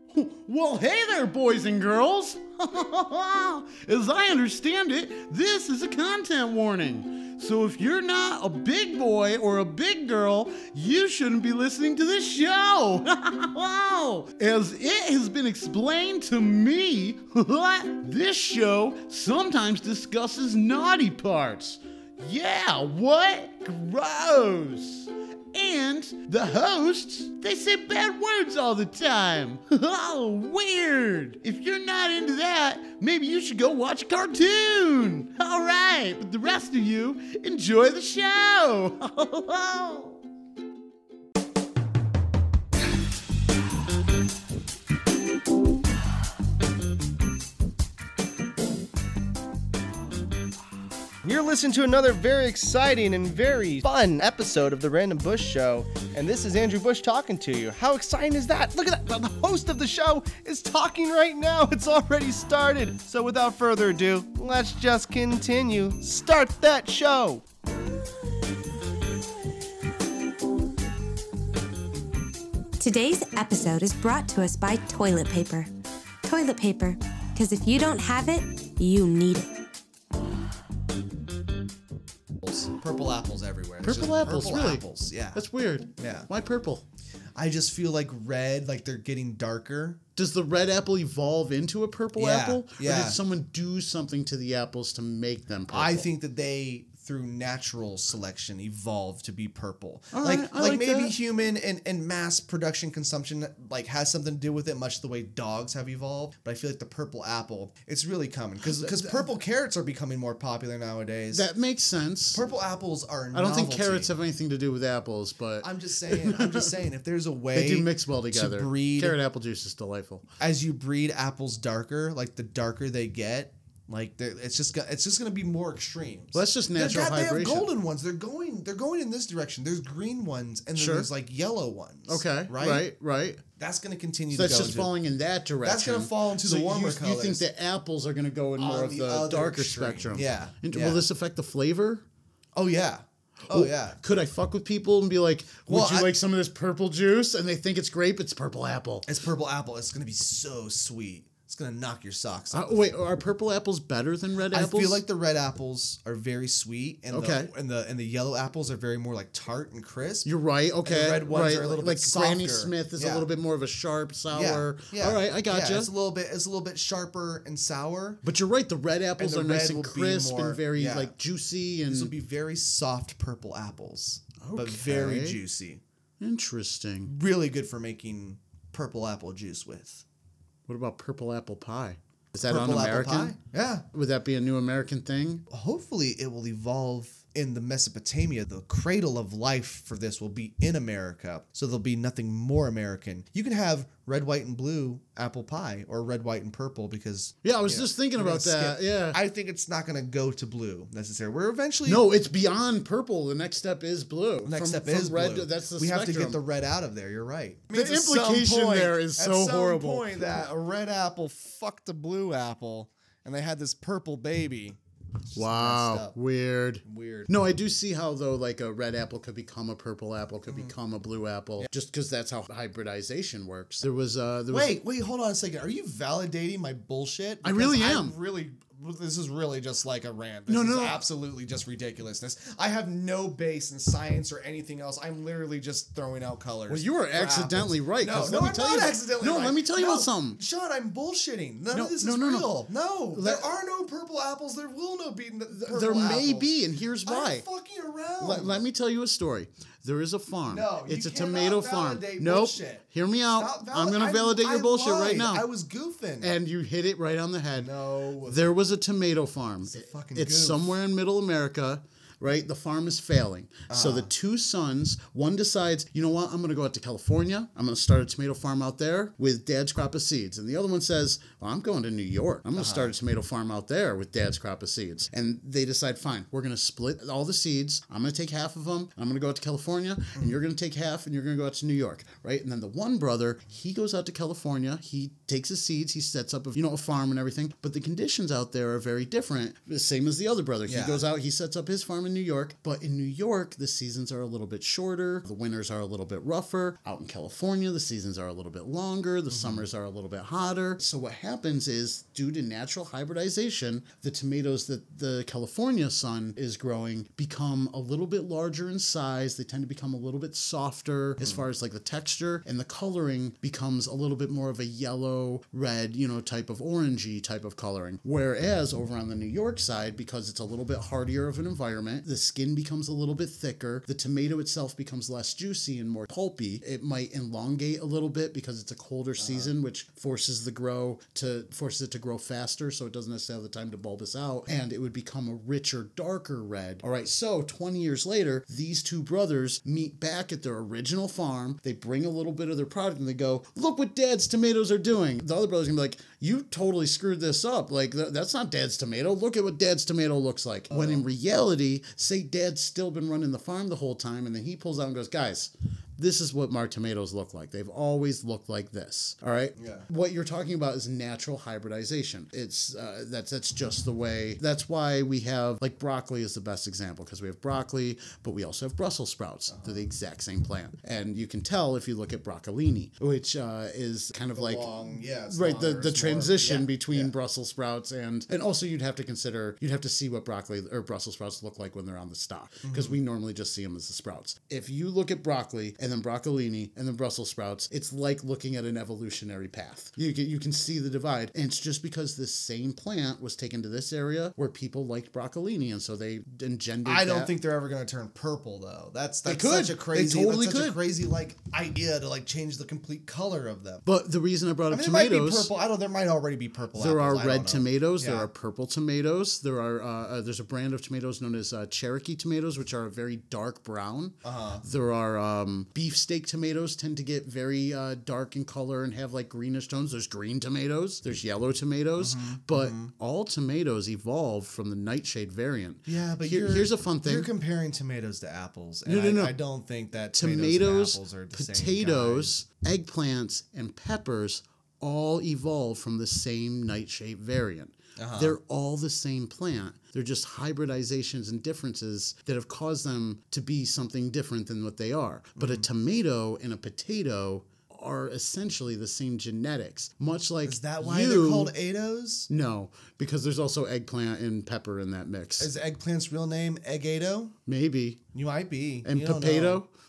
Well, hey there, boys and girls. As I understand it, this is a content warning. So if you're not a big boy or a big girl, you shouldn't be listening to this show. As it has been explained to me, this show sometimes discusses naughty parts. Yeah, what? Gross. And the hosts, they say bad words all the time. Oh, weird. If you're not into that, maybe you should go watch a cartoon. All right, but the rest of you, enjoy the show. You're listening to another very exciting and very fun episode of the Random Bush Show, and this is Andrew Bush talking to you. How exciting is that? Look at that, the host of the show is talking right now. It's already started. So without further ado, let's just continue. Start that show. Today's episode is brought to us by toilet paper. Toilet paper, because if you don't have it, you need it. Purple apples everywhere. Purple apples, really? Apples, yeah. That's weird. Yeah. Why purple? I just feel like red, like they're getting darker. Does the red apple evolve into a purple Yeah, apple? yeah. Or did someone do something to the apples to make them purple? I think that they, through natural selection, evolved to be purple. All like right, I like maybe that. human and mass production consumption like has something to do with it, much the way dogs have evolved. But I feel like the purple apple, it's really coming because purple carrots are becoming more popular nowadays. That makes sense. Purple apples are. I don't think carrots have anything to do with apples, but I'm just saying. If there's a way they do mix well together. to breed, Carrot apple juice is delightful. as you breed apples darker, like the darker they get, like it's just gonna be more extremes. Well, that's just natural They hybridization. have golden ones. They're going in this direction. There's green ones and then Sure. there's like yellow ones. Okay, right. That's gonna continue. So that's to go just into- falling in that direction. That's gonna fall into the warmer You think colors. the apples are gonna go in more On of the the other darker extreme. spectrum? Yeah, And yeah. will this affect the flavor? Oh yeah. Oh yeah. Could I fuck with people and be like, would Well, you I- like some of this purple juice? And they think it's grape. It's purple apple. It's purple apple. It's gonna be so sweet. It's gonna knock your socks off. Wait, are purple apples better than red apples? I feel like the red apples are very sweet, and Okay. the yellow apples are very more like tart and crisp. You're right. Okay. the red ones right. are a little like bit Granny softer. Smith is a Yeah. little bit more of a sharp, sour. Yeah. All right, I gotcha. Yeah, it's a little bit sharper and sour. But you're right. The red apples the are nice red and will be crisp more- and very yeah. like juicy and These will be very soft purple apples, but Okay. very juicy. interesting. Really good for making purple apple juice with. What about purple apple pie? Is that Purple un-American? apple pie? Yeah. Would that be a new American thing? Hopefully it will evolve in the Mesopotamia. The cradle of life for this will be in America. So there'll be nothing more American. You can have red, white, and blue apple pie or red, white, and purple because... Yeah, I was just thinking we're gonna about that. skip- Yeah. I think it's not going to go to blue necessarily. We're eventually... No, it's beyond purple. The next step is blue. Next step From is red. blue. That's the we have to spectrum. get the red out of there. You're right. The implication there is so horrible. At some point, that a red apple fucked a blue apple, and they had this purple baby. It's just messed Wow, up. weird. Weird. No, I do see how though, like a red apple could become a purple apple, could become a blue apple, just because that's how hybridization works. There was Wait, hold on a second. Are you validating my bullshit? I really Because am. This is really just like a rant. This No, is no. absolutely just ridiculousness. I have no base in science or anything else. I'm literally just throwing out colors. Well, you were for accidentally apples. right, No, 'cause no, let me I'm tell not you- accidentally No, right. let me tell you about something. Sean, I'm bullshitting. None No, of this no, is no, no. real. No, there Let- are no purple apples. There will no be purple there may apples. be, and here's I'm why. fucking around. Let me tell you a story. There is a farm. No, you it's a cannot tomato farm. validate Nope. bullshit. Hear me out. Stop I'm going to validate your bullshit right lied. now. I was goofing. And you hit it right on the head. No. There was a tomato farm. a fucking It's goof. somewhere in middle America, right? The farm is failing. So the two sons, one decides, you know what? I'm going to go out to California. I'm going to start a tomato farm out there with dad's crop of seeds. And the other one says, well, I'm going to New York. I'm going to start a tomato farm out there with dad's crop of seeds. And they decide, fine, we're going to split all the seeds. I'm going to take half of them. I'm going to go out to California, and you're going to take half, and you're going to go out to New York, right? And then the one brother, he goes out to California. He takes his seeds. He sets up, a farm and everything. But the conditions out there are very different, the same as the other brother. Yeah. He goes out, he sets up his farm in New York, but in New York, the seasons are a little bit shorter. The winters are a little bit rougher. Out in California, the seasons are a little bit longer. The summers are a little bit hotter. So what happens is, due to natural hybridization, the tomatoes that the California sun is growing become a little bit larger in size. They tend to become a little bit softer as far as like the texture, and the coloring becomes a little bit more of a yellow, red, type of orangey type of coloring. Whereas over on the New York side, because it's a little bit hardier of an environment, the skin becomes a little bit thicker. The tomato itself becomes less juicy and more pulpy. It might elongate a little bit because it's a colder season, which forces it to grow faster, so it doesn't necessarily have the time to bulbous out, and it would become a richer, darker red. All right, so 20 years later, these two brothers meet back at their original farm. They bring a little bit of their product and they go, look what Dad's tomatoes are doing. The other brother's gonna be like, you totally screwed this up. Like, that's not Dad's tomato. Look at what Dad's tomato looks like. When in reality, say Dad's still been running the farm the whole time, and then he pulls out and goes, guys, this is what our tomatoes look like. They've always looked like this. All right. Yeah. What you're talking about is natural hybridization. It's that's just the way. That's why we have, like, broccoli is the best example, because we have broccoli, but we also have Brussels sprouts. They're the exact same plant, and you can tell if you look at broccolini, which is kind of like right the transition between Brussels sprouts and also you'd have to see what broccoli or Brussels sprouts look like when they're on the stalk, because we normally just see them as the sprouts. If you look at broccoli and then broccolini and then Brussels sprouts, it's like looking at an evolutionary path. You can see the divide, and it's just because this same plant was taken to this area where people liked broccolini, and so they engendered. I don't think they're ever going to turn purple, though. That's could. such a crazy, They totally that's such could. a crazy like idea to like change the complete color of them. But the reason I brought up There might be tomatoes, purple. There might already be purple. there are apples. I red don't know. tomatoes, Yeah. there are purple tomatoes, there are there's a brand of tomatoes known as Cherokee tomatoes, which are a very dark brown. There are beefsteak tomatoes tend to get very dark in color and have like greenish tones. There's green tomatoes, there's yellow tomatoes, but all tomatoes evolved from the nightshade variant. Yeah, but here's a fun thing. You're comparing tomatoes to apples. And No. I don't think that Tomatoes, and apples are the potatoes, eggplants, and peppers all evolved from the same nightshade variant. They're all the same plant. They're just hybridizations and differences that have caused them to be something different than what they are. But a tomato and a potato are essentially the same genetics. Much like Is that why they're called Ados? No, because there's also eggplant and pepper in that mix. Is eggplant's real name Eggado? Maybe. You might be. And You don't potato? know.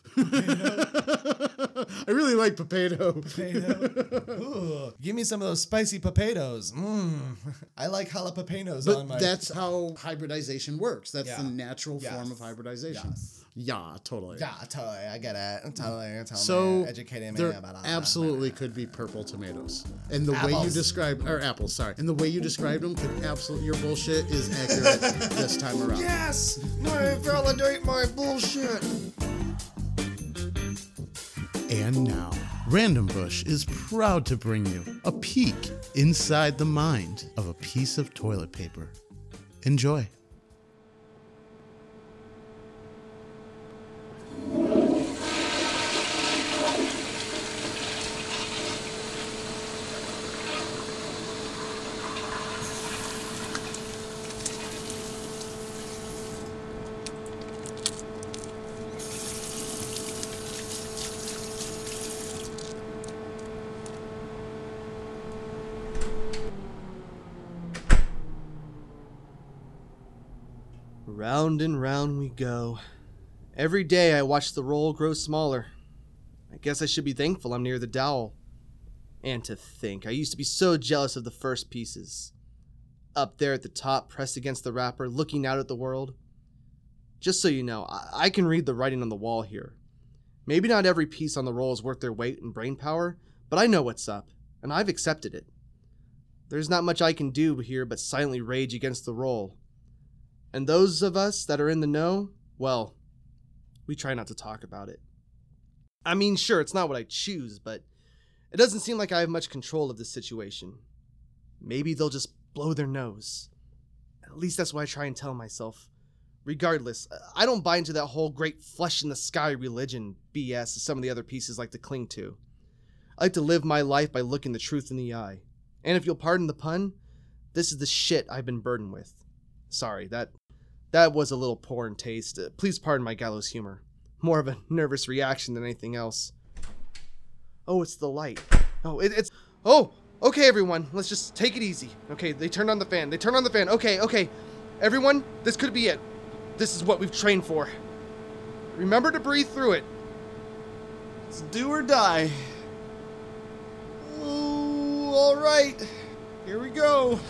I really like potato. Ooh, give me some of those spicy potatoes. I like jalapenos on my. But that's how hybridization works. That's the Yeah. natural form of hybridization. Yes. Yeah, totally. Yeah, totally. I get it. Totally. So Educating me there about absolutely could be purple tomatoes, and the way you Apples. described apples, sorry, and the way you described them could absolutely your bullshit is accurate this time around. Yes, I validate my bullshit. And now, Random Bush is proud to bring you a peek inside the mind of a piece of toilet paper. Enjoy. Round and round we go. Every day I watch the roll grow smaller. I guess I should be thankful I'm near the dowel. And to think, I used to be so jealous of the first pieces. Up there at the top, pressed against the wrapper, looking out at the world. Just so you know, I can read the writing on the wall here. Maybe not every piece on the roll is worth their weight in brain power, but I know what's up, and I've accepted it. There's not much I can do here but silently rage against the roll. And those of us that are in the know, well, we try not to talk about it. I mean, sure, it's not what I choose, but it doesn't seem like I have much control of this situation. Maybe they'll just blow their nose. At least that's what I try and tell myself. Regardless, I don't buy into that whole great flesh-in-the-sky religion BS as some of the other pieces like to cling to. I like to live my life by looking the truth in the eye. And if you'll pardon the pun, this is the shit I've been burdened with. Sorry, that That was a little poor in taste. Please pardon my gallows humor. More of a nervous reaction than anything else. Oh, it's the light. Oh, it's... Oh, okay, everyone. Let's just take it easy. Okay, they turned on the fan. Okay. Everyone, this could be it. This is what we've trained for. Remember to breathe through it. It's do or die. Oh, all right. Here we go.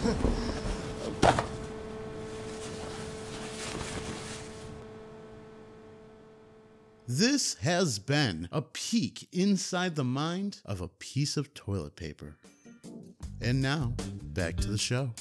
This has been a peek inside the mind of a piece of toilet paper. And now, back to the show.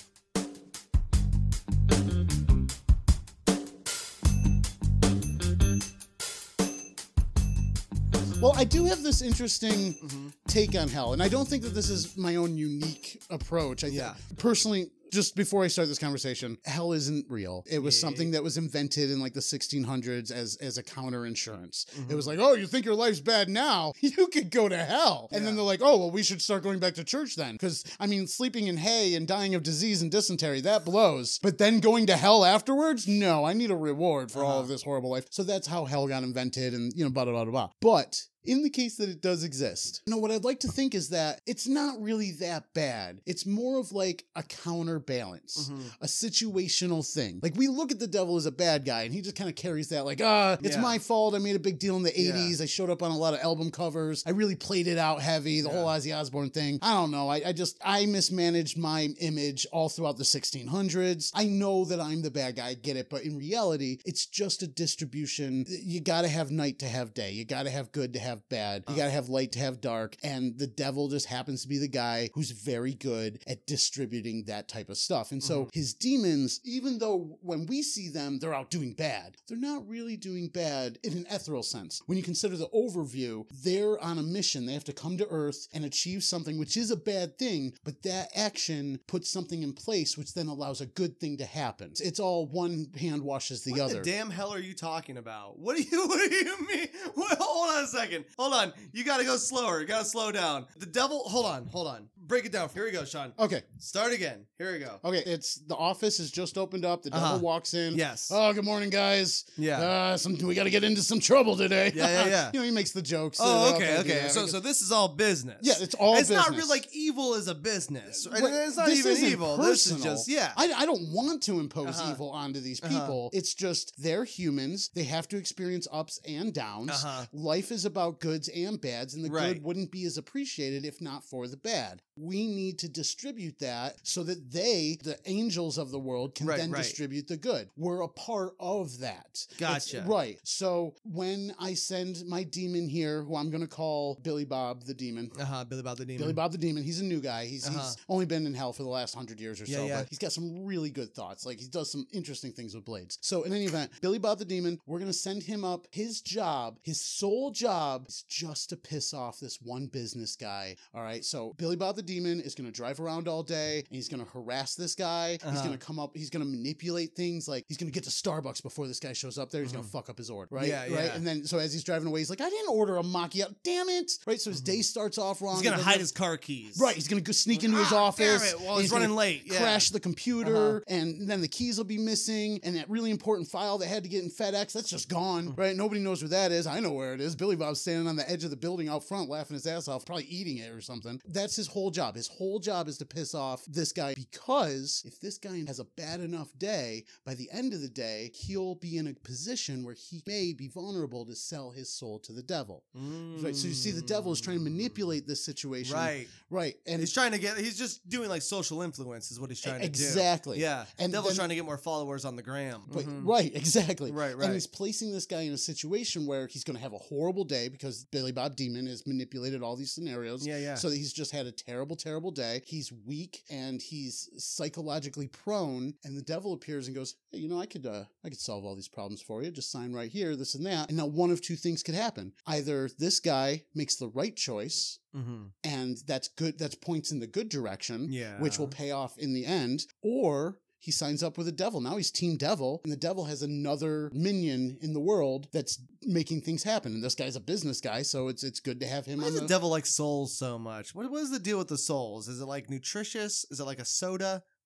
Well, I do have this interesting take on hell, and I don't think that this is my own unique approach. I think, personally, just before I start this conversation, hell isn't real. It was something that was invented in like the 1600s as a counter insurance. It was like, oh, you think your life's bad now? You could go to hell. And then they're like, oh, well, we should start going back to church then. Because, I mean, sleeping in hay and dying of disease and dysentery, that blows. But then going to hell afterwards? No, I need a reward for all of this horrible life. So that's how hell got invented and, blah, blah, blah, blah. But in the case that it does exist, what I'd like to think is that it's not really that bad. It's more of like a counterbalance, a situational thing. Like we look at the devil as a bad guy and he just kind of carries that like, it's my fault. I made a big deal in the 80s. I showed up on a lot of album covers. I really played it out heavy, the whole Ozzy Osbourne thing. I don't know. I mismanaged my image all throughout the 1600s. I know that I'm the bad guy. I get it. But in reality, it's just a distribution. You got to have night to have day. You got to have good to have bad. You gotta have light to have dark. And the devil just happens to be the guy who's very good at distributing that type of stuff. And so his demons, even though when we see them, they're out doing bad, they're not really doing bad in an ethereal sense. When you consider the overview, they're on a mission. They have to come to Earth and achieve something, which is a bad thing, but that action puts something in place, which then allows a good thing to happen. It's all one hand washes the other. What the damn hell are you talking about? What do you mean? Hold on a second. Hold on. You gotta go slower. You gotta slow down. The devil, hold on. Break it down. Here we go, Sean. Okay. Start again. Here we go. Okay, it's the office is just opened up. The devil walks in. Yes. Oh, good morning, guys. Yeah. We got to get into some trouble today. Yeah. He makes the jokes. Oh, okay. So this is all business. Yeah, it's all business. It's not really like evil is a business. Right? Right. It's not This even isn't evil. personal. This is just, I don't want to impose evil onto these people. It's just they're humans. They have to experience ups and downs. Life is about goods and bads, and the good wouldn't be as appreciated if not for the bad. We need to distribute that so that they, the angels of the world, can then distribute the good. We're a part of that. Gotcha. Right. So when I send my demon here, who I'm going to call Billy Bob the Demon. Billy Bob the Demon. Billy Bob the Demon. He's a new guy. He's only been in hell for the last 100 years or so, Yeah. but he's got some really good thoughts. Like he does some interesting things with blades. So in any event, Billy Bob the Demon, we're going to send him up. His job, his sole job is just to piss off this one business guy. All right. So Billy Bob the Demon is going to drive around all day and he's going to harass this guy. He's going to come up. He's going to manipulate things. Like he's going to get to Starbucks before this guy shows up there. He's going to fuck up his order. Right. Yeah. Right. And then, so as he's driving away, he's like, I didn't order a macchiato. Damn it. Right. So his day starts off wrong. He's going to hide his car keys. Right. He's going to go sneak into his office. Damn it. While he's running late. Crash the computer. And then the keys will be missing. And that really important file that had to get in FedEx, that's just gone. Right. Nobody knows where that is. I know where it is. Billy Bob's standing on the edge of the building out front, laughing his ass off, probably eating it or something. That's his whole job. His whole job is to piss off this guy, because if this guy has a bad enough day, by the end of the day, he'll be in a position where he may be vulnerable to sell his soul to the devil. Right. So you see, the devil is trying to manipulate this situation. Right. And he's just doing like social influence is what he's trying to do. Exactly. Yeah. And Devil's trying to get more followers on the gram. But, Right, exactly. Right. And he's placing this guy in a situation where he's going to have a horrible day because Billy Bob Demon has manipulated all these scenarios. Yeah. So that he's just had a terrible, terrible day. He's weak and he's psychologically prone. And the devil appears and goes, hey, I could solve all these problems for you. Just sign right here, this and that. And now one of two things could happen. Either this guy makes the right choice, and that's good. That's points in the good direction, which will pay off in the end. Or he signs up with the devil. Now he's Team Devil, and the devil has another minion in the world that's making things happen. And this guy's a business guy, so it's good to have him. Why does the devil like souls so much? What is the deal with the souls? Is it like nutritious? Is it like a soda?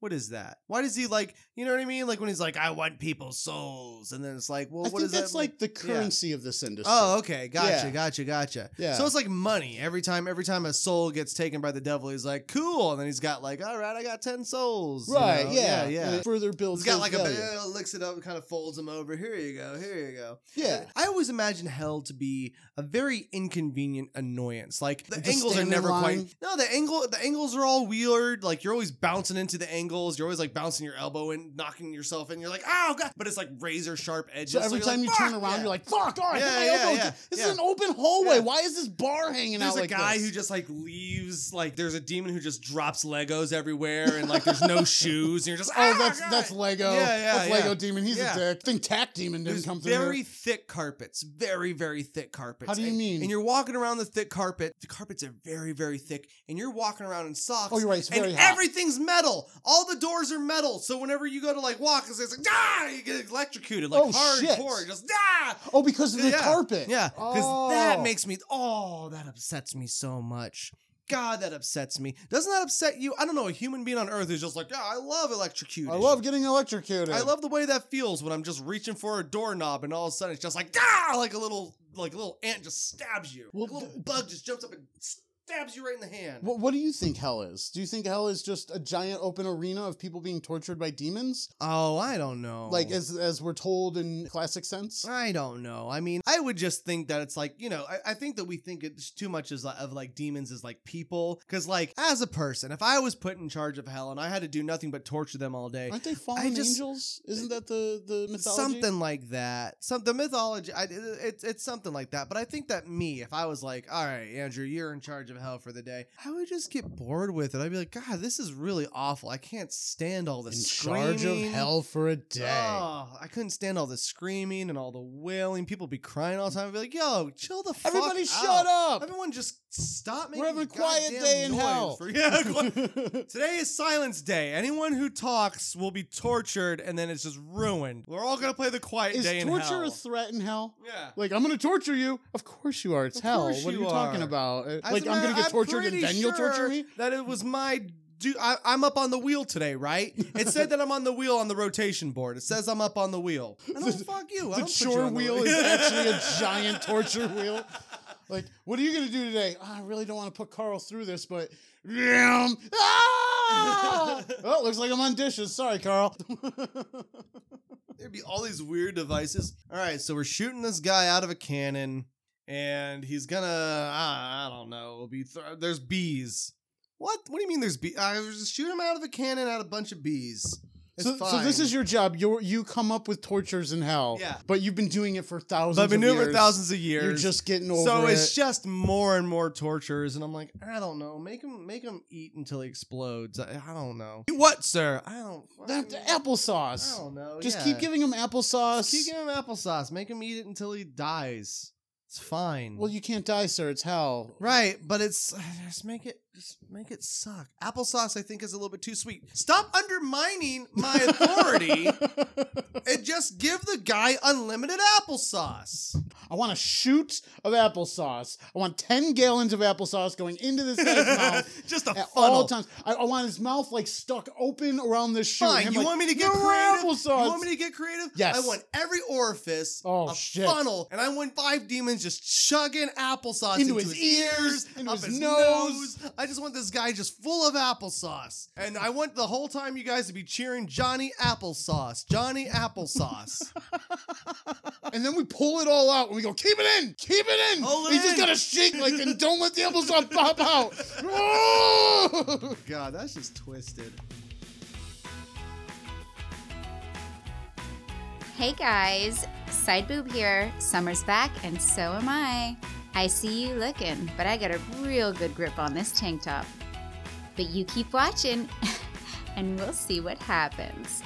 What is that? Why does he like, you know what I mean? Like when he's like, I want people's souls. And then it's like, well, I what think is that's that? like the Yeah. currency of this industry. Oh, okay. Gotcha, Yeah. gotcha. Yeah. So it's like money. Every time a soul gets taken by the devil, he's like, cool. And then he's got like, all right, I got 10 souls. you Right, know? yeah. Yeah. And it further builds He's got his like value. licks it up, kind of folds them over. Here you go. Yeah. I always imagine hell to be a very inconvenient annoyance. Like the Just angles are stand in never line. quite. No, the angles are all weird. Like you're always bouncing into the angles. You're always like bouncing your elbow and knocking yourself in. You're like, oh god, but it's like razor sharp edges. So every you're time like, you turn "Fuck!" around, Yeah. you're like, fuck, all right, Yeah, my yeah, elbow. yeah, This yeah. is an open hallway. Yeah. Why is this bar hanging There's out a like guy this? who just like leaves, like there's a demon who just drops Legos everywhere and like there's no shoes and you're just Oh, God. that's Lego. Yeah, That's yeah. Lego Demon. He's Yeah. a dick. I think Tack Demon didn't There's come through very here. thick carpets, very, very thick carpets. How do you And- mean? And you're walking around the thick carpet. The carpets are very, very thick, and you're walking around in socks. Oh, you're right, it's and very hot. everything's metal. All the doors are metal. So whenever you go to like walk, it's like you get electrocuted, like Oh, shit. hardcore. Just ah. Oh, because of the Yeah. carpet. Yeah, because that Oh. makes me. Oh, that upsets me so much. God, that upsets me. Doesn't that upset you? I don't know. A human being on Earth is just like, yeah, I love electrocuted. I love getting electrocuted. I love the way that feels when I'm just reaching for a doorknob and all of a sudden it's just like like a little ant just stabs you. Well, Like a little bug just jumps up and stabs you right in the hand. What do you think hell is? Do you think hell is just a giant open arena of people being tortured by demons? Oh, I don't know. Like as we're told in classic sense? I don't know. I mean, I would just think that it's like, I think that we think it's too much of like demons as like people. Because like as a person, if I was put in charge of hell and I had to do nothing but torture them all day, Aren't they fallen just- angels? Isn't that the mythology? something like that. The mythology, it's something like that. But I think that if I was like, all right, Andrew, you're in charge of hell for the day, I would just get bored with it. I'd be like, God, this is really awful. I can't stand all this in screaming. charge of hell for a day. Oh, I couldn't stand all the screaming and all the wailing. People be crying all the time. I'd be like, yo, chill the fuck Everybody out. shut up. Everyone just stop making We're having a the quiet goddamn day in noise hell. Today is silence day. Anyone who talks will be tortured and then it's just ruined. We're all going to play the quiet Is day in hell. torture a threat in hell? Yeah. Like, I'm going to torture you. Of course you are. It's Of hell. course What are you you talking are. about? As Like, a I'm going matter- to get tortured and pretty then you'll torture sure me? That it was my. I'm up on the wheel today, right? It said that I'm on the wheel on the rotation board. It says I'm up on the wheel. I don't fuck you. I The don't put you chore on the wheel is actually a giant torture wheel. Like, what are you going to do today? Oh, I really don't want to put Carl through this, but... Ah! Oh, looks like I'm on dishes. Sorry, Carl. There'd be all these weird devices. All right, so we're shooting this guy out of a cannon, and he's gonna, I don't know, there's bees. What? What do you mean there's bees? I was just shoot him out of a cannon at a bunch of bees. It's So this fine. is your job. You come up with tortures in hell. Yeah. But you've been doing it for thousands But I've been of doing it years. for thousands of years. You're just getting over so it. it's just more and more tortures, and I'm like, I don't know. Make him eat until he explodes. I don't know. What, sir? I don't. The applesauce. I don't know. Just yeah. keep giving him applesauce. Keep giving him applesauce. Make him eat it until he dies. It's fine. Well, you can't die, sir. It's hell. Right, but it's just make it suck. Applesauce, I think, is a little bit too sweet. Stop undermining my authority and just give the guy unlimited applesauce. I want a shoot of applesauce. I want 10 gallons of applesauce going into this guy's mouth. Just a At funnel. all times. I want his mouth like stuck open around the chute. Fine. Him You like, want me to get "No creative? applesauce." You want me to get creative? Yes. I want every orifice Oh, a shit. funnel, and I want 5 demons just chugging applesauce Into into his ears, into up his nose. I just want this guy just full of applesauce, and I want the whole time you guys to be cheering Johnny Applesauce, Johnny Applesauce. And then we pull it all out and we go, keep it in, keep it in. Hold it You just in. gotta shake like, and don't let the applesauce pop out. Oh! God, that's just twisted. Hey guys, Side Boob here. Summer's back and so am I. I see you looking, but I got a real good grip on this tank top. But you keep watching and we'll see what happens.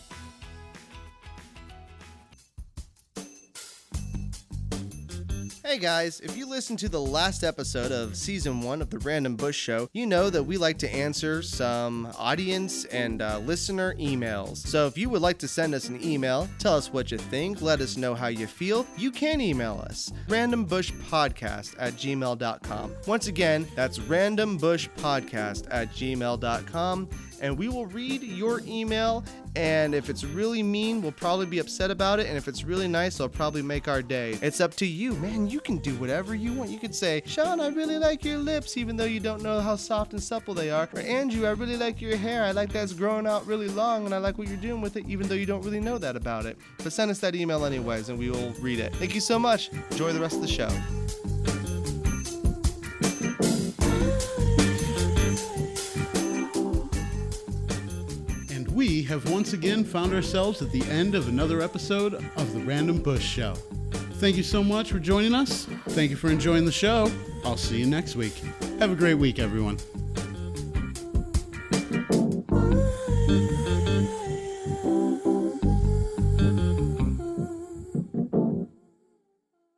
Hey Hey guys, if you listened to the last episode of Season 1 of the Random Bush Show, you know that we like to answer some audience and listener emails. So if you would like to send us an email, tell us what you think, let us know how you feel, you can email us, randombushpodcast@gmail.com. Once again, that's randombushpodcast@gmail.com. And we will read your email, and if it's really mean, we'll probably be upset about it, and if it's really nice, it'll probably make our day. It's up to you, man. You can do whatever you want. You could say, Sean, I really like your lips, even though you don't know how soft and supple they are. Or Andrew, I really like your hair. I like that it's growing out really long, and I like what you're doing with it, even though you don't really know that about it. But send us that email anyways, and we will read it. Thank you so much. Enjoy the rest of the show. We have once again found ourselves at the end of another episode of the Random Bush Show. Thank you so much for joining us. Thank you for enjoying the show. I'll see you next week. Have a great week, everyone.